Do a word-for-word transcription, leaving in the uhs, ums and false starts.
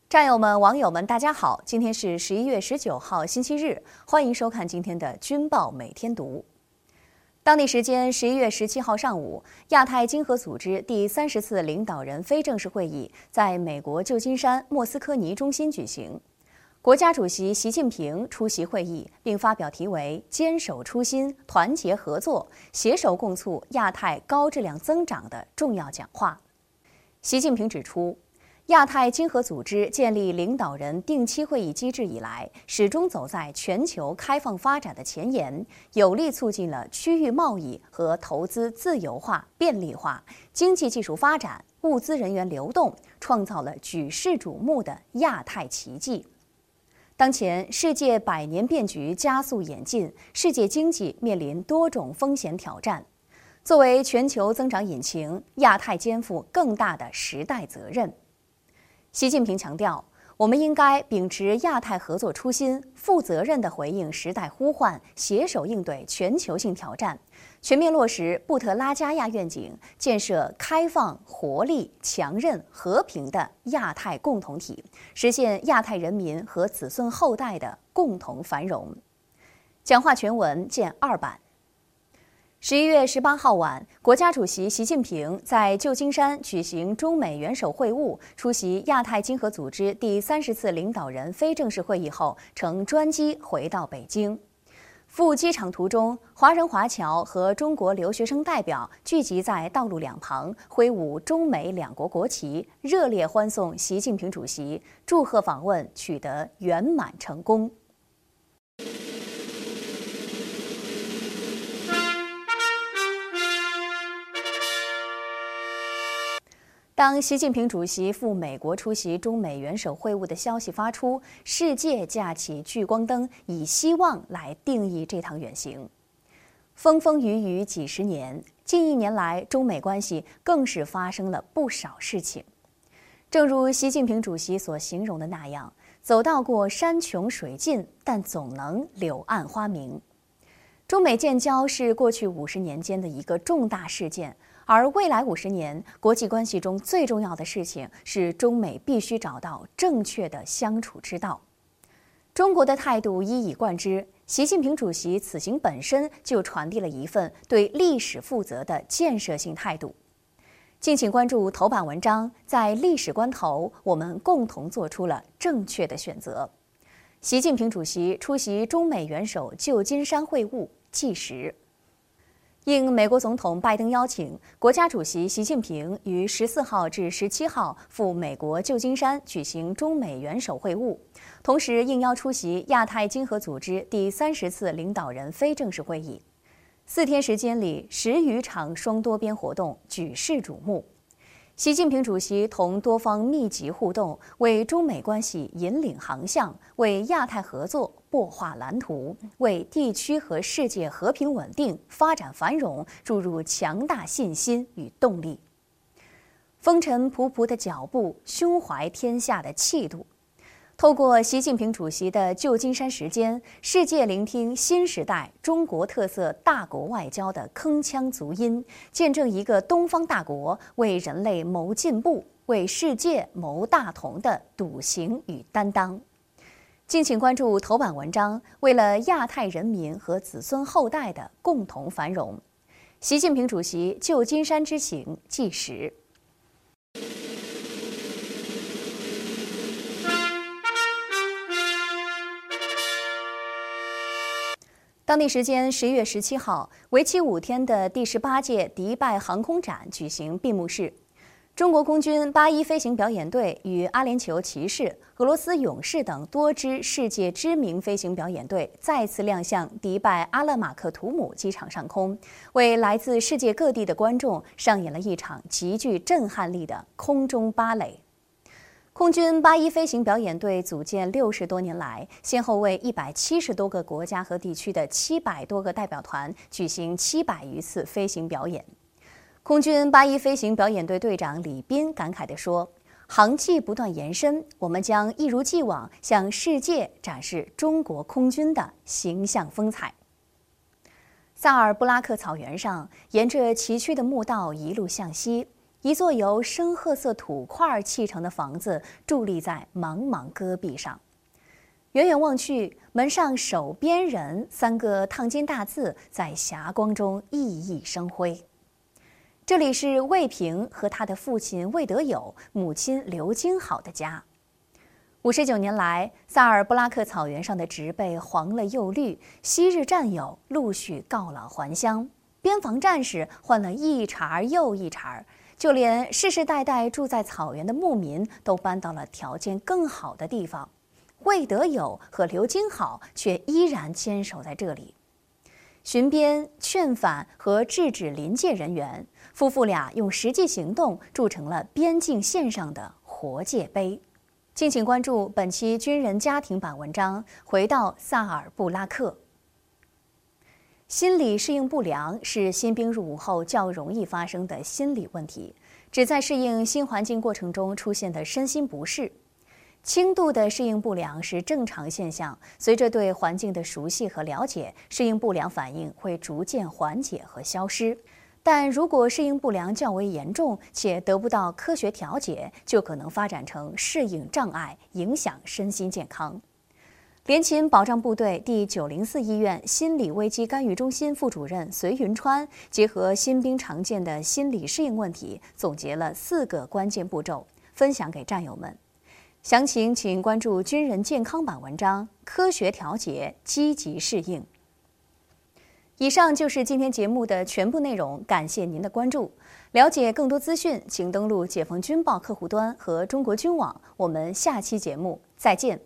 战友们、网友们，大家好！今天是十一月十九号，星期日，欢迎收看今天的《军报每天读》。当地时间十一月十七号上午，亚太经合组织第三十次领导人非正式会议在美国旧金山莫斯科尼中心举行。国家主席习近平出席会议，并发表题为“坚守初心，团结合作，携手共促亚太高质量增长”的重要讲话。习近平指出，亚太经合组织建立领导人定期会议机制以来，始终走在全球开放发展的前沿，有力促进了区域贸易和投资自由化、便利化、经济技术发展、物资人员流动，创造了举世瞩目的亚太奇迹。当前，世界百年变局加速演进，世界经济面临多种风险挑战。作为全球增长引擎，亚太肩负更大的时代责任。习近平强调，我们应该秉持亚太合作初心，负责任地回应时代呼唤，携手应对全球性挑战，全面落实布特拉加亚愿景，建设开放、活力、强韧、和平的亚太共同体，实现亚太人民和子孙后代的共同繁荣。讲话全文见二版。十一月十八号晚，国家主席习近平在旧金山举行中美元首会晤，出席亚太经合组织第三十次领导人非正式会议后，乘专机回到北京。赴机场途中，华人华侨和中国留学生代表聚集在道路两旁，挥舞中美两国国旗，热烈欢送习近平主席，祝贺访问取得圆满成功。当习近平主席赴美国出席中美元首会晤的消息发出，世界架起聚光灯，以希望来定义这趟远行。风风雨雨几十年，近一年来，中美关系更是发生了不少事情。正如习近平主席所形容的那样，走到过山穷水尽，但总能柳暗花明。中美建交是过去五十年间的一个重大事件。而未来五十年，国际关系中最重要的事情是中美必须找到正确的相处之道。中国的态度一以贯之，习近平主席此行本身就传递了一份对历史负责的建设性态度。敬请关注头版文章，在历史关头，我们共同做出了正确的选择。习近平主席出席中美元首旧金山会晤，纪实。应美国总统拜登邀请，国家主席习近平于十四号至十七号赴美国旧金山举行中美元首会晤，同时应邀出席亚太经合组织第三十次领导人非正式会议。四天时间里，十余场双多边活动举世瞩目。习近平主席同多方密集互动，为中美关系引领航向，为亚太合作擘画蓝图，为地区和世界和平稳定、发展繁荣注入强大信心与动力。风尘仆仆的脚步，胸怀天下的气度。透过习近平主席的旧金山时间，世界聆听新时代中国特色大国外交的铿锵足音，见证一个东方大国为人类谋进步、为世界谋大同的笃行与担当。敬请关注头版文章，为了亚太人民和子孙后代的共同繁荣，习近平主席旧金山之行纪实。当地时间十一月十七号，为期五天的第十八届迪拜航空展举行闭幕式。中国空军八一飞行表演队与阿联酋骑士、俄罗斯勇士等多支世界知名飞行表演队再次亮相迪拜阿勒马克图姆机场上空，为来自世界各地的观众上演了一场极具震撼力的空中芭蕾。空军八一飞行表演队组建六十多年来，先后为一百七十多个国家和地区的七百多个代表团举行七百余次飞行表演。空军八一飞行表演队队长李斌感慨地说：“航迹不断延伸，我们将一如既往向世界展示中国空军的形象风采。”萨尔布拉克草原上，沿着崎岖的墓道一路向西， 一座由深褐色土块砌成的房子伫立在茫茫戈壁上。远远望去，门上手边人三个烫金大字在霞光中熠熠生辉。这里是魏平和他的父亲魏德友、母亲刘金好的家。五十九年来，萨尔布拉克草原上的植被黄了又绿，昔日战友陆续告老还乡，边防战士换了一茬又一茬，就连世世代代住在草原的牧民都搬到了条件更好的地方。魏德友和刘金好却依然坚守在这里，巡边、劝返和制止临界人员。夫妇俩用实际行动筑成了边境线上的活界碑。敬请关注本期军人家庭版文章，回到萨尔布拉克。心理适应不良是新兵入伍后较容易发生的心理问题，指在适应新环境过程中出现的身心不适。轻度的适应不良是正常现象，随着对环境的熟悉和了解，适应不良反应会逐渐缓解和消失。但如果适应不良较为严重且得不到科学调节，就可能发展成适应障碍，影响身心健康。联勤保障部队第九零四医院心理危机干预中心副主任隋云川结合新兵常见的心理适应问题，总结了四个关键步骤，分享给战友们。详情请关注军人健康版文章，科学调节，积极适应。以上就是今天节目的全部内容，感谢您的关注。了解更多资讯，请登录解放军报客户端和中国军网。我们下期节目再见。